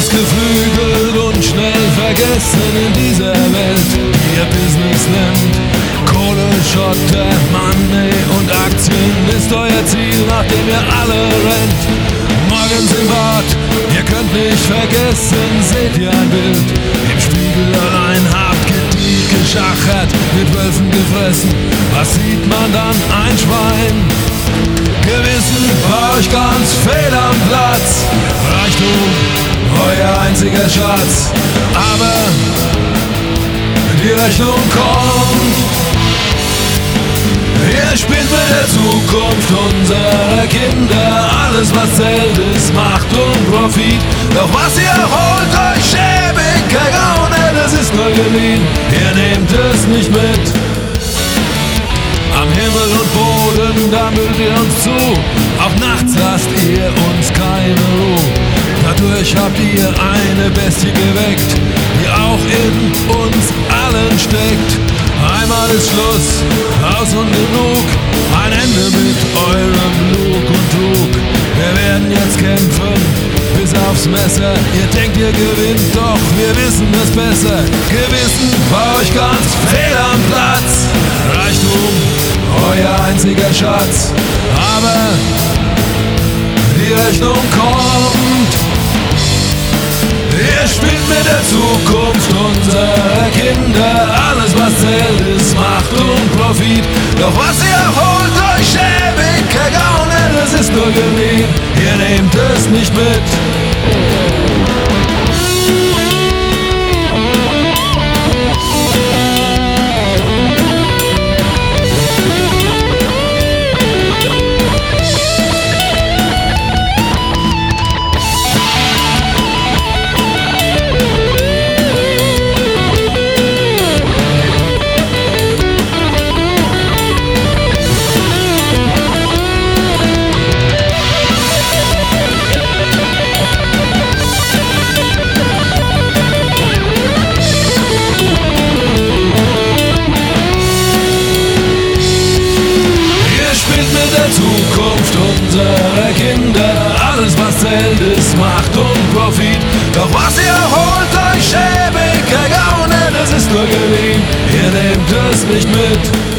ist geflügelt und schnell vergessen in dieser Welt, die ihr Business nennt. Kohle, Schotter, Money und Aktien ist euer Ziel, nach dem ihr alle rennt. Morgens im Bad, ihr könnt nicht vergessen, seht ihr ein Bild. Im Spiegel allein habt gediegt, geschachert, mit Wölfen gefressen. Was sieht man dann? Ein Schwein. Gewissen war euch ganz fehl am Platz. Reichtum, euer einziger Schatz. Aber die Rechnung kommt. Ihr spielt mit der Zukunft unserer Kinder. Alles was zählt ist Macht und Profit. Doch was ihr holt euch schäbig ergaunet, das ist nur geliehen. Ihr nehmt es nicht mit. Am Himmel und Boden, da müllt ihr uns zu. Auch nachts lasst ihr uns keine Ruhe. Dadurch habt ihr eine Bestie geweckt, die auch in uns allen steckt. Einmal ist Schluss, aus und genug. Ein Ende mit eurem Lug und Trug. Wir werden jetzt kämpfen bis aufs Messer. Ihr denkt, ihr gewinnt, doch wir wissen es besser. Gewissen war euch ganz fehl am Platz. Reichtum, euer einziger Schatz. Aber die Rechnung kommt. Ihr spielt mit der Zukunft unserer Kinder. Alles was zählt ist Macht und Profit. Doch was ihr holt euch schäbig ergaunet, es ist nur geliehen. Ihr nehmt es nicht mit. Zukunft unserer Kinder. Alles was zählt ist Macht und Profit. Doch was ihr holt euch schäbig ergaunet, es ist nur geliehen. Ihr nehmt es nicht mit.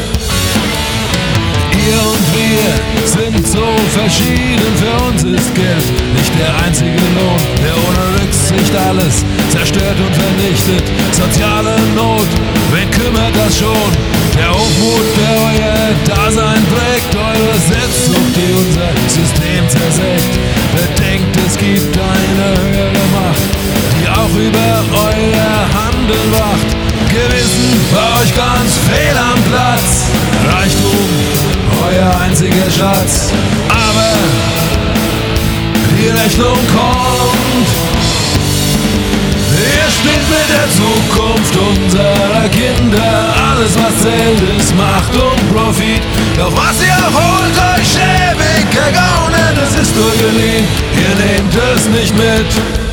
Ihr und wir sind so verschieden. Für uns ist Geld nicht der einzige Lohn, der ohne Rücksicht alles zerstört und vernichtet. Soziale Not, wen kümmert das schon? Der Hochmut, der euer Dasein prägt, eure Selbstsucht, die unser System zersägt. Bedenkt, es gibt eine höhere Macht, die auch über euer Handeln wacht. Gewissen war euch ganz fehl am Platz. Reichtum, euer einziger Schatz. Aber die Rechnung kommt. Ihr spielt mit der Zukunft unserer Kinder. Alles was zählt ist Macht und Profit. Doch was ihr holt euch schäbig ergaunet, es ist nur geliehen. Ihr nehmt es nicht mit.